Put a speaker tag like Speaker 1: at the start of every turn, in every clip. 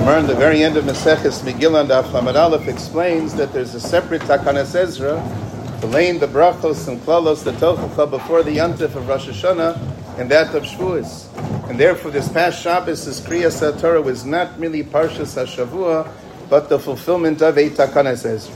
Speaker 1: Gemara in the very end of Maseches Megillah and Daf Lamed Aleph explains that there's a separate Takanas Ezra to lane the brachos and klalos, the tochacha before the Yantif of Rosh Hashanah and that of Shavuos. And therefore this past Shabbos, this Kriyas HaTorah was not merely Parshas HaShavua, but the fulfillment of a Takanas Ezra.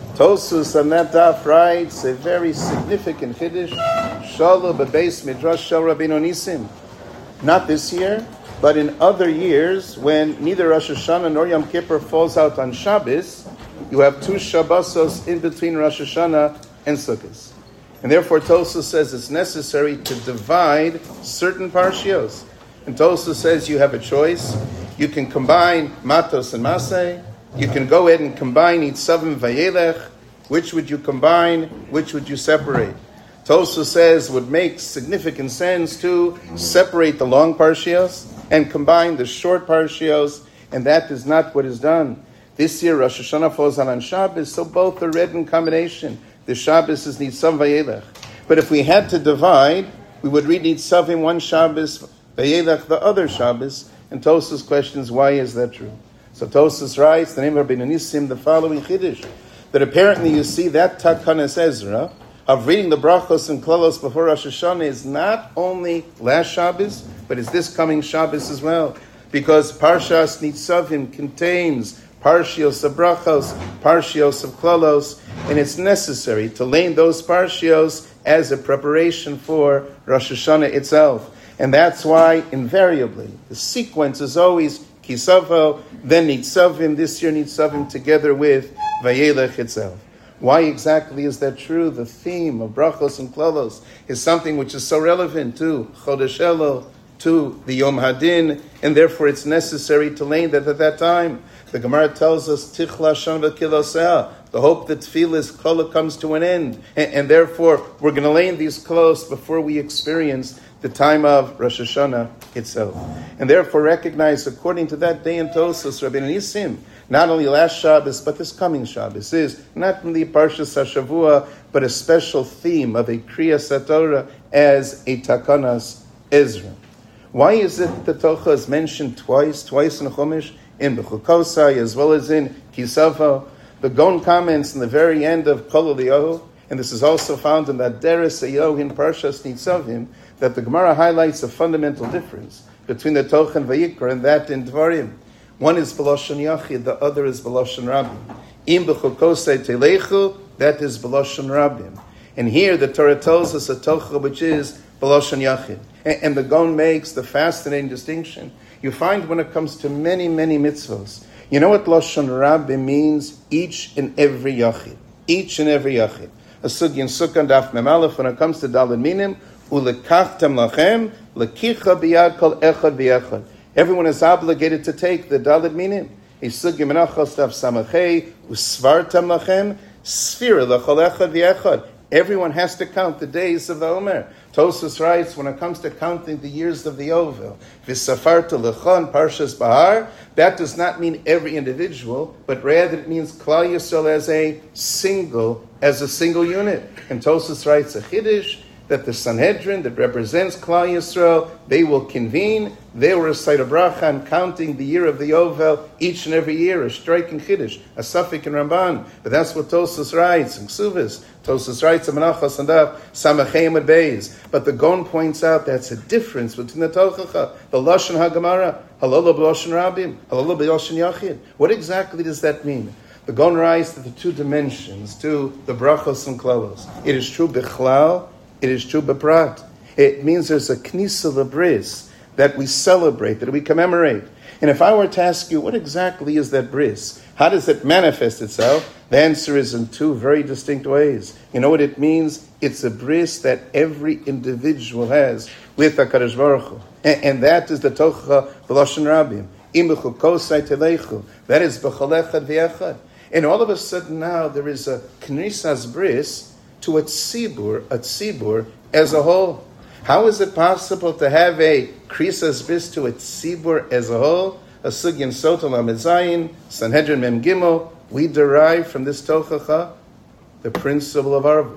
Speaker 1: Tosus on that daf writes a very significant Chiddush, Shalu Bebeis Midrash Shel Rabbeinu Nisim. Not this year, but in other years, when neither Rosh Hashanah nor Yom Kippur falls out on Shabbos, you have two Shabbosos in between Rosh Hashanah and Sukkot. And therefore Tosus says it's necessary to divide certain parshios. And Tosus says you have a choice. You can combine Matos and Maseh. You can go ahead and combine Nitzavim Vayelech. Which would you combine? Which would you separate? Tosus says would make significant sense to separate the long parshios and combine the short parshios, and that is not what is done. This year Rosh Hashanah falls on Shabbos, so both are read in combination. The Shabbos is Nitzav Vayelech. But if we had to divide, we would read Nitzavim one Shabbos, Vayelech the other Shabbos, and Tosus questions why is that true. So Tosus writes, the name of Rabbeinu Nisim, the following Chiddush, that apparently you see that Takanas Ezra of reading the brachos and klalos before Rosh Hashanah is not only last Shabbos, but it's this coming Shabbos as well. Because Parshas Nitzavim contains parshios of brachos, parshios of klalos, and it's necessary to lane those parshios as a preparation for Rosh Hashanah itself. And that's why, invariably, the sequence is always Kisavo, then Nitzavim, this year Nitzavim together with Vayelech itself. Why exactly is that true? The theme of brachos and klalos is something which is so relevant to Chodesh Elul, to the Yom Hadin, and therefore it's necessary to lane that at that time. The Gemara tells us, Tichla Shan v'kiloseh, the hope that Tefillas Kala comes to an end, and therefore we're going to lane these klalos before we experience the time of Rosh Hashanah itself. And therefore recognize, according to that day in Tosos, Rabbeinu Nisim, not only last Shabbos, but this coming Shabbos is not only Parshas HaShavua, but a special theme of a Kriyas HaTorah as a Takanas Ezra. Why is it that the Tocha is mentioned twice in Chumash, in Bechukosai, as well as in Kisavo? The Gon comments in the very end of Kol Eliyahu, and this is also found in that Deres Eyahu in Parshas Nitzavim, that the Gemara highlights a fundamental difference between the Tocha and Vayikra and that in Dvarim. One is B'Lashon Yachid, the other is B'Lashon Rabbim. Im B'chukosei Telechu, that is B'Lashon Rabbim. And here the Torah tells us a Tocha which is B'Lashon Yachid. And the Gon makes the fascinating distinction. You find when it comes to many, many mitzvos, you know what Lashon Rabbim means? Each and every Yachid. Each and every Yachid. A sugi in Sukkah and Daf Mem Aleph, when it comes to Daled Minim, Ulekachtem lachem, lekicha biyad kol echad v'echad. Everyone is obligated to take the Daled Minim. A sugi menachos Daf Samachei, Usvartem lachem, Sfira lechol echad v'echad. Everyone has to count the days of the Omer. Tosus writes, when it comes to counting the years of the Yovel, V'safarta lechon Parshas Bahar, that does not mean every individual, but rather it means Klal Yisrael as a single unit. And Tosus writes a Chiddush, that the Sanhedrin that represents Klal Yisrael, they will convene, they will recite a bracha and counting the year of the Yovel each and every year, a striking Chiddush, a Safik and Ramban. But that's what Tosus writes in Ksuvas. Tosus writes in Menachos and Daf Samachei Amud Beis. But the Gon points out that's a difference between the Tochacha, the Lashon HaGemara, Halala B'Lashon Rabbim, Halala B'Lashon Yachid. What exactly does that mean? The Gon writes that the two dimensions to the brachos and klalos. It is true Bichlal, it is true b'prat. It means there's a knisa lebris that we celebrate, that we commemorate. And if I were to ask you, what exactly is that bris? How does it manifest itself? The answer is in two very distinct ways. You know what it means? It's a bris that every individual has with HaKadosh Baruch Hu. And that is the Tocha B'Lashon Rabbim. Im b'chukosai telechu. That is b'chol echad v'echad. And all of a sudden now there is a knisas bris to a tzibur as a whole. How is it possible to have a krisas bris to a tzibur as a whole? A sugyan sotal amezayin, Sanhedrin mem gimel. We derive from this tochacha the principle of arvus.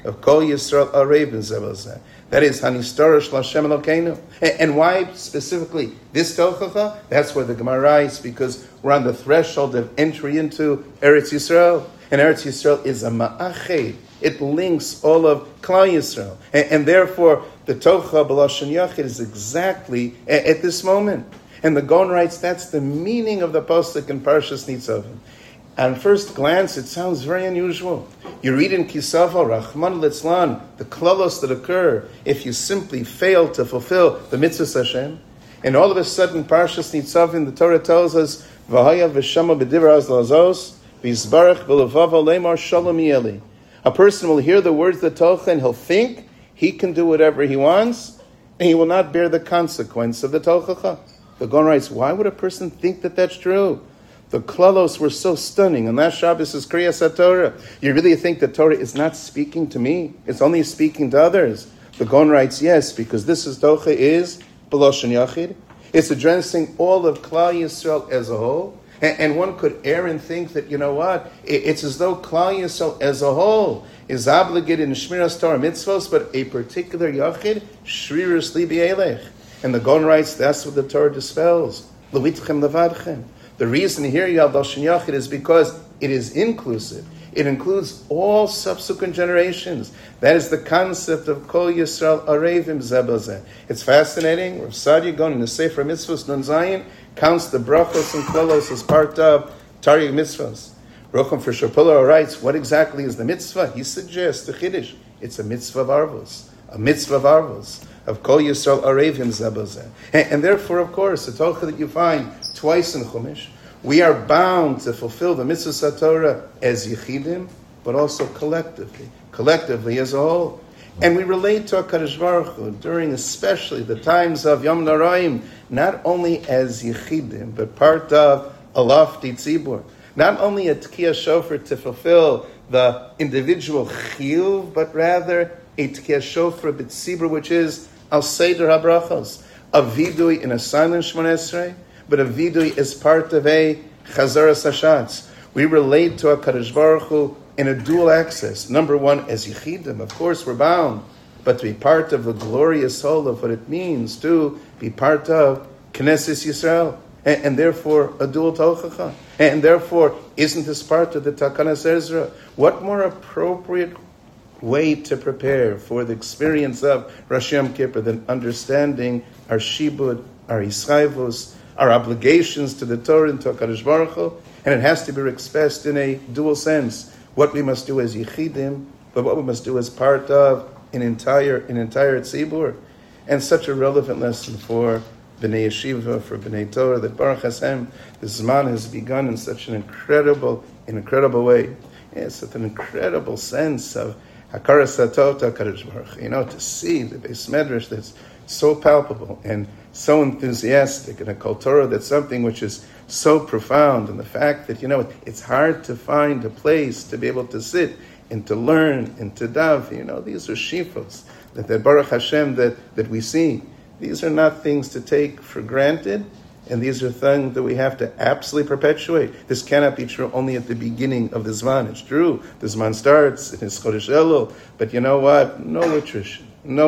Speaker 1: of Kol Yisrael Arevim Zebazeh. That is Hanistorish Lashem Elokeinu. And why specifically this Tochacha? That's where the Gemara writes, because we're on the threshold of entry into Eretz Yisrael. And Eretz Yisrael is a ma'ached. It links all of Klal Yisrael. And therefore, the Tocha B'Lashon Yachid is exactly at this moment. And the Gaon writes, that's the meaning of the Pasuk in Parshas Nitzavim. At first glance, it sounds very unusual. You read in Kisava, Rahman Litzlan, the klalos that occur if you simply fail to fulfill the mitzvahs Hashem. And all of a sudden, Parshas Nitzavim, the Torah tells us, V'haya v'shama b'divraz lazos, v'yizbarach v'levava lemar shalom yeli. A person will hear the words of the Tocha and he'll think he can do whatever he wants, and he will not bear the consequence of the Tochacha. The Gaon writes, why would a person think that that's true? The klalos were so stunning. And last Shabbos is Kriyas HaTorah. You really think the Torah is not speaking to me? It's only speaking to others. The Gaon writes, yes, because this is Tocha is B'Lashon Yachid. It's addressing all of Klal Yisrael as a whole. And one could err and think that, you know what, it's as though Klal Yisrael as a whole is obligated in Shmiras Torah mitzvos, but a particular Yachid, Shriras Li B'Elech. And the Gaon writes, that's what the Torah dispels. Levitchem levadchem. The reason here, Yad Lashon Yachid, is because it is inclusive. It includes all subsequent generations. That is the concept of Kol Yisrael Arevim Zebazeh. It's fascinating. Rav Sadia Gaon in the Sefer Mitzvos Nun Zayin counts the brachos and klolos as part of Taryag Mitzvos. Rocham for Shapula writes, what exactly is the mitzvah? He suggests the Chiddush. It's a mitzvah of arvos. A mitzvah of arvos. Of Kol Yisrael Arevim Zebazeh. And therefore, of course, the Tocha that you find twice in Chumash, we are bound to fulfill the mitzvahs of Torah as yichidim, but also collectively as a whole. And we relate to HaKadosh Baruch Hu during especially the times of Yom Noraim, not only as yichidim, but part of a lofty tzibur. Not only a tkiyah shofar to fulfill the individual chiyuv, but rather a tkiyah shofar b'tzibur, which is al seder habrachos, a vidui in a silent Shmoneh Esrei, but a vidui is part of a chazaras hashatz. We relate to HaKadosh Baruch Hu in a dual access. Number one, as yichidim, of course we're bound, but to be part of the glorious whole of what it means to be part of Knesset Yisrael, and therefore a dual tochacha. And therefore, isn't this part of the Takanas Ezra? What more appropriate way to prepare for the experience of Rosh Yom Kippur than understanding our shibud, our ischayvus, our obligations to the Torah and to HaKadosh Baruch Hu? And it has to be expressed in a dual sense. What we must do as yichidim, but what we must do as part of an entire tzibur. And such a relevant lesson for B'nai Yeshiva, for B'nai Torah, that Baruch Hashem, the Zman has begun in such an incredible way. It's with an incredible sense of Hakaras Hatov to HaKadosh Baruch Hu. To see the Beis Medrash that's so palpable and so enthusiastic, and a Kol Torah that's something which is so profound, and the fact that, it's hard to find a place to be able to sit and to learn and to dav. These are shifos that Baruch Hashem that we see. These are not things to take for granted, and these are things that we have to absolutely perpetuate. This cannot be true only at the beginning of the Zman. It's true, the Zman starts, it is Chodesh Elul, but you know what? No attrition.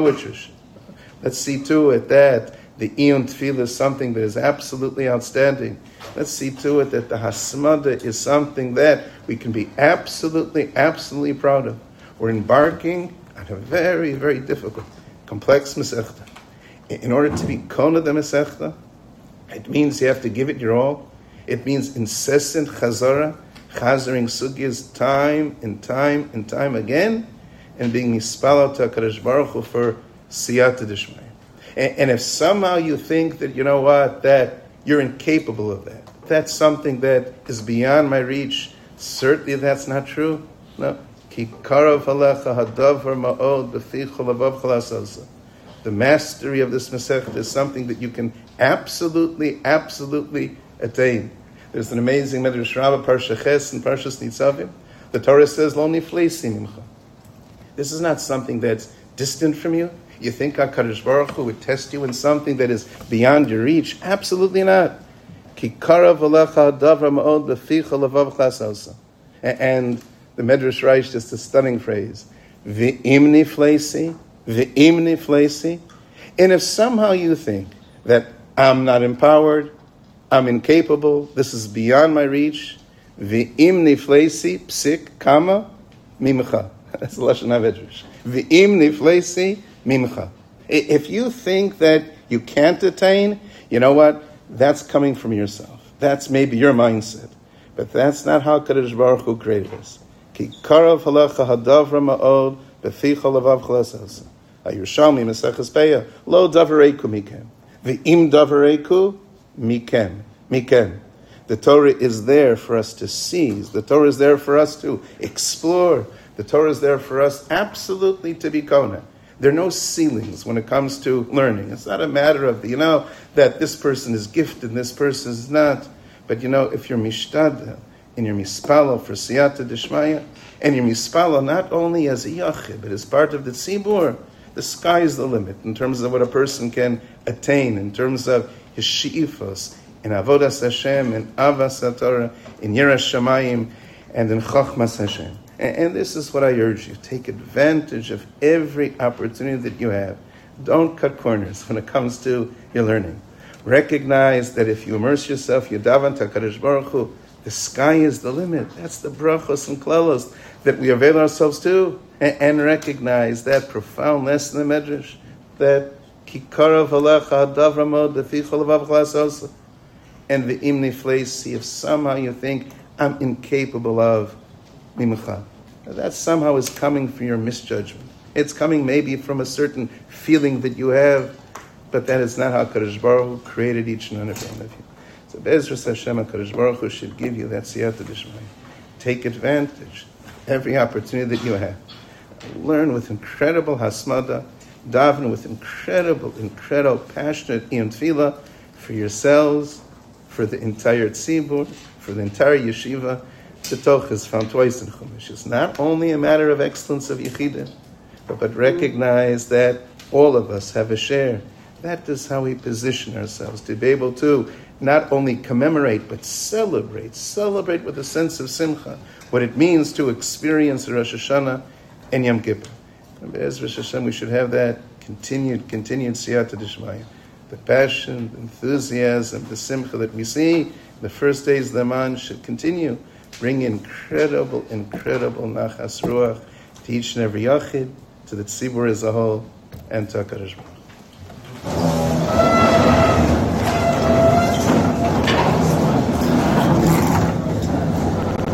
Speaker 1: Let's see to it that the Iyun Tefillah is something that is absolutely outstanding. Let's see to it that the Hasmada is something that we can be absolutely proud of. We're embarking on a very, very difficult, complex Masechta. In order to be Kona the Masechta, it means you have to give it your all. It means incessant chazara, chazaring sugyas time and time again, and being mispalal to HaKadosh Baruch Hu for siyata d'shmaya. And if somehow you think that, that you're incapable of that, that's something that is beyond my reach, certainly that's not true. No. Ki karav halecha hadavar ma'od b'ficha lavav chalasalsa. The mastery of this Masechta is something that you can absolutely attain. There's an amazing Medrash Rabbah, Parsha Ches and Parshas Nitzavim. The Torah says, Lo nifleisi mimcha. This is not something that's distant from you. You think HaKadosh Baruch Hu would test you in something that is beyond your reach? Absolutely not. Ki karav alecha hadavar ma'od b'ficha lavav chalasalsa. And the Medrash writes just a stunning phrase. V'im niflesi. And if somehow you think that I'm not empowered, I'm incapable, this is beyond my reach, v'im niflesi, psik, kama, mimcha. That's the Lashon HaMedrash. V'im niflesi, mimcha. If you think that you can't attain, you know what? That's coming from yourself. That's maybe your mindset. But that's not how Kadosh Baruch Hu created us. Ki karav halacha hadavra ma'od b'ficha lavav chalasos. HaYerushalmi Maseches Peah lo davareiku mikem. V'im davareiku mikem. Mikem. The Torah is there for us to seize. The Torah is there for us to explore. The Torah is there for us absolutely to be kona. There are no ceilings when it comes to learning. It's not a matter of, that this person is gifted and this person is not. But if you're mishtadel and you're mispalo for siyata dishmaya, and you're mispalo not only as a yachid, but as part of the tzibur, the sky is the limit in terms of what a person can attain, in terms of his she'ifos, in avodas Hashem, in avas HaTorah, in yiras shamayim, and in chachmas Hashem. And this is what I urge you. Take advantage of every opportunity that you have. Don't cut corners when it comes to your learning. Recognize that if you immerse yourself, you daven to HaKadosh Baruch Hu, the sky is the limit. That's the brachos and klalos that we avail ourselves to. And recognize that profound lesson in the Medrash, that kikarav halacha hadavramod b'ficha lavav chalasos, and the imni niflesi, if somehow you think I'm incapable of mimcha, that somehow is coming from your misjudgment. It's coming maybe from a certain feeling that you have, but that is not how Kadosh Baruch Hu created each and every one of you. So Be'ezras Hashem, Kadosh Baruch Hu should give you that siyata d'shmaya. Take advantage every opportunity that you have. Learn with incredible hasmada, daven with incredible passionate iyun tefillah for yourselves, for the entire tzibur, for the entire yeshiva. The Toch is found twice in Chumash. It's not only a matter of excellence of Yechidim, but recognize that all of us have a share. That is how we position ourselves, to be able to not only commemorate, but celebrate with a sense of simcha, what it means to experience Rosh Hashanah and Yom Kippur. And Be'ezras Hashem, we should have that continued siyata d'shmaya. The passion, the enthusiasm, the simcha that we see the first days of the Aman should continue. Bring incredible nachas ruach to each and every yachid, to the tzibur as a whole, and to HaKadosh Baruch Hu.